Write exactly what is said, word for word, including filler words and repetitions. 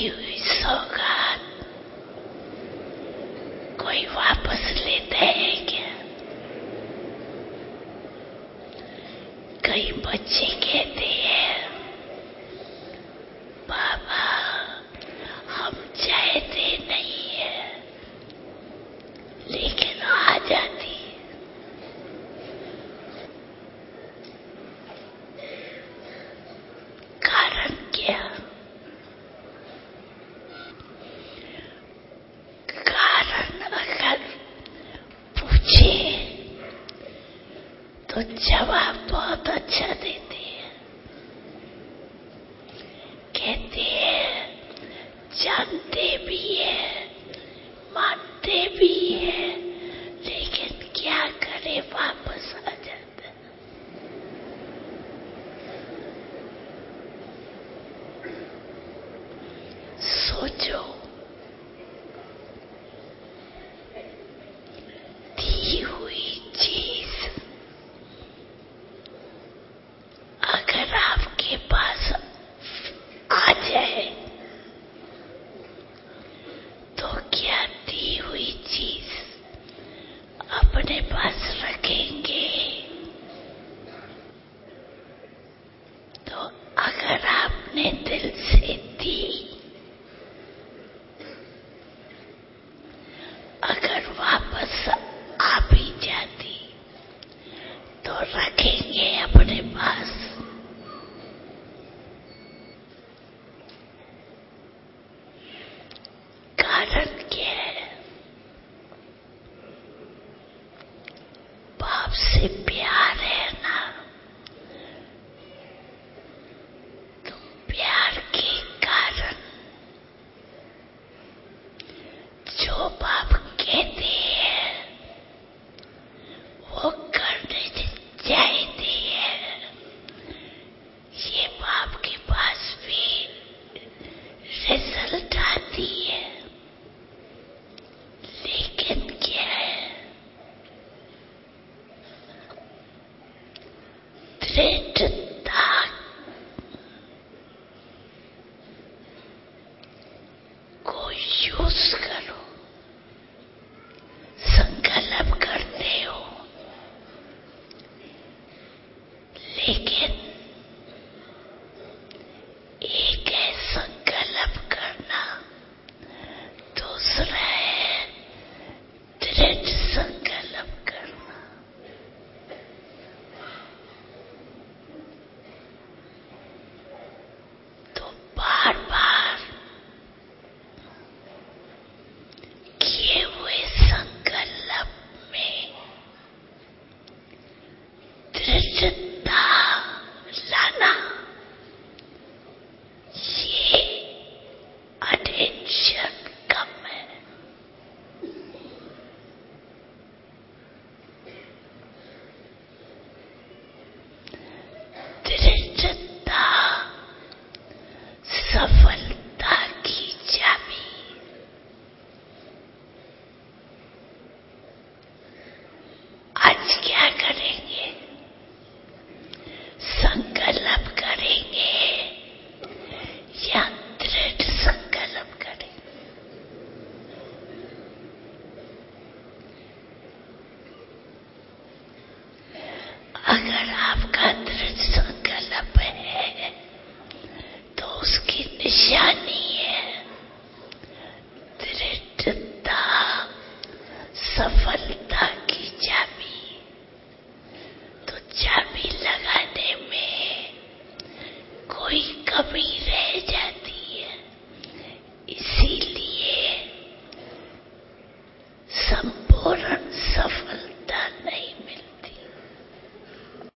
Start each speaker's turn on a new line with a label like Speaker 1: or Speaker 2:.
Speaker 1: दी हुई सौगात कोई वापस लेता है क्या? कई बच्चे कहते हैं, बाबा हम चाहते नहीं है, लेकिन आ जाती है। कारण क्या? कारण अगर पूछे तो जवाब बहुत अच्छा देते हैं। कहते हैं जानते भी है, मानते भी है, लेकिन क्या करे वापस आ जाता है। सोचो, दी हुई चीज अगर आपके पास आ जाए तो क्या दी हुई चीज अपने पास रखेंगे? तो अगर आपने दिल से दी, अगर वापस आ भी जाती तो रखेंगे अपने पास? कारण क्या है? बाप से प्यार है ना, तो प्यार के कारण जो बाप कहते हैं वो करने चाहते हैं। ये बाप के पास भी रिजल्ट आती है, लेकिन क्या है? दृढ़ता को यूज करो। संकल्प करते हो, लेकिन एक है संकल्प करना, दूसरा है दृढ़ संकल्प करना। तो बार बार किए हुए संकल्प में दृढ़ता लाना, ये अटेंशन कम है। दृढ़ता सफलता की चाबी। आज क्या करेंगे? संकल्प करेंगे या दृढ़ संकल्प करेंगे? अगर आपका दृढ़ संकल्प है तो उसकी निशानी है दृढ़ता सफलता की चाबी। तो चाबी लगाने में कोई कमी रह जाती